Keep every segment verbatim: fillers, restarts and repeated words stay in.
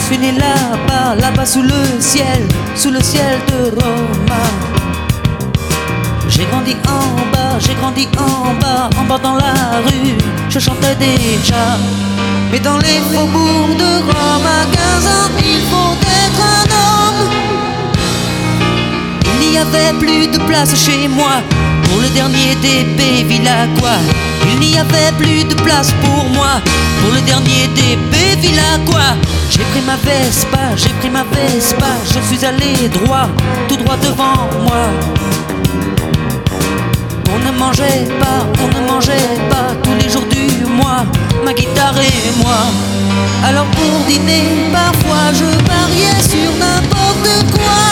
suis né là-bas, là-bas sous le ciel, sous le ciel de Roma. J'ai grandi en bas, j'ai grandi en bas, en bas dans la rue, je chantais déjà. Mais dans les faubourgs de Rome, à quinze ans, il faut être un homme. Il n'y avait plus de place chez moi pour le dernier des Bevilacqua. Il n'y avait plus de place pour moi pour le dernier des Bevilacqua. J'ai pris ma Vespa, j'ai pris ma Vespa, je suis allé droit, tout droit devant moi. On ne mangeait pas, on ne mangeait pas tous les jours du mois, ma guitare et moi. Alors pour dîner, parfois je pariais sur n'importe quoi.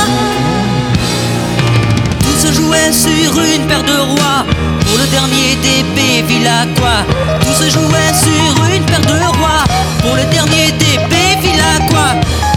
Tout se jouait sur une paire de rois pour le dernier des Bevilacqua. Tout se jouait sur une paire de rois pour le dernier des Bevilacqua.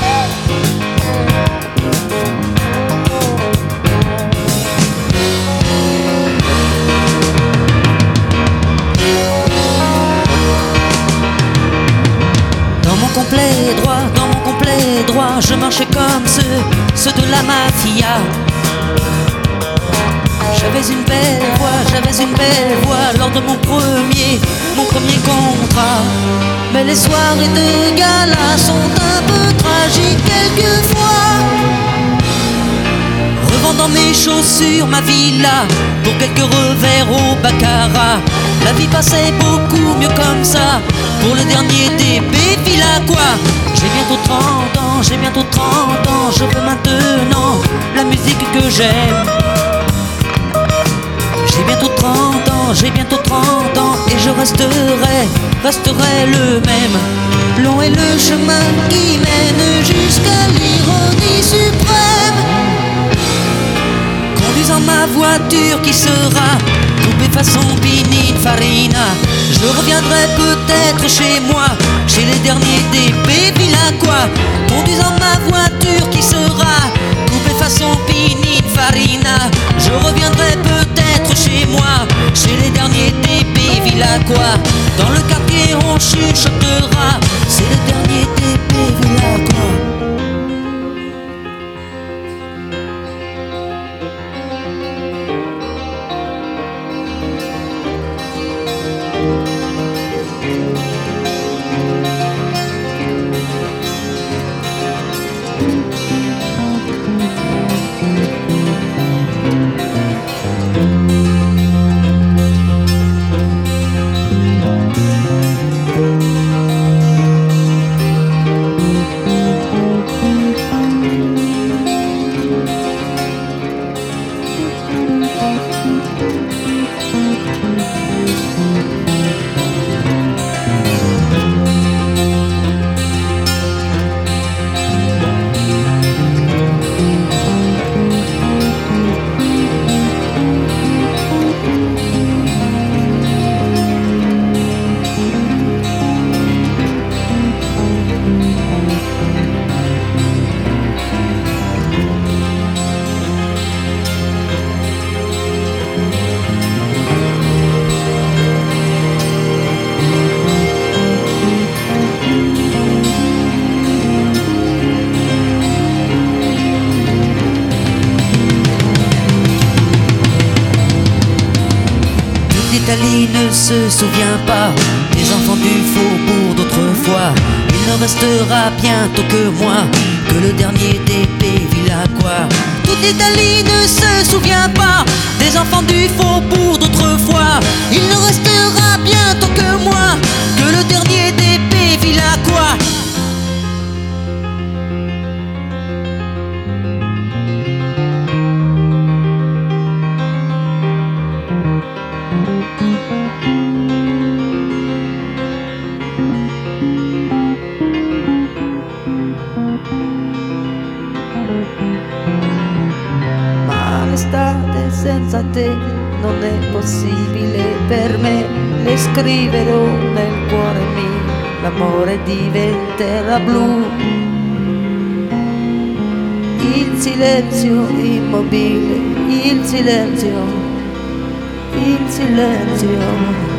Dans mon complet droit, dans mon complet droit, je marchais comme ceux, ceux de la mafia. J'avais une belle voix, j'avais une belle voix lors de mon premier, mon premier contrat. Mais les soirées de gala sont un peu tragiques quelquefois. Revendant mes chaussures, ma villa, pour quelques revers au baccarat. La vie passait beaucoup mieux comme ça pour le dernier des Bevilacqua. J'ai bientôt trente ans, j'ai bientôt trente ans, je veux maintenant la musique que j'aime. J'ai bientôt trente ans, j'ai bientôt trente ans, et je resterai, resterai le même. Long est le chemin qui mène jusqu'à l'ironie suprême. Conduisant ma voiture qui sera coupée façon Pininfarina, je reviendrai peut-être chez moi, chez les derniers des Bevilacqua. Conduisant ma voiture qui sera coupée façon Pininfarina, je reviendrai peut-être chez moi, chez les derniers des Bevilacqua. Dans le quartier on chuchotera, c'est le dernier des Bevilacqua. L'Italie ne se souvient pas des enfants du faubourg d'autrefois. Il ne restera bientôt que moi, que le dernier des Bevilacqua. Toute l'Italie ne se souvient pas des enfants du faubourg d'autrefois. Il ne restera bientôt que moi, que le dernier des Bevilacqua. Ma l'estate senza te non è possibile per me. Le scriverò nel cuore mio, l'amore diventerà blu. Il silenzio immobile, il silenzio, il silenzio.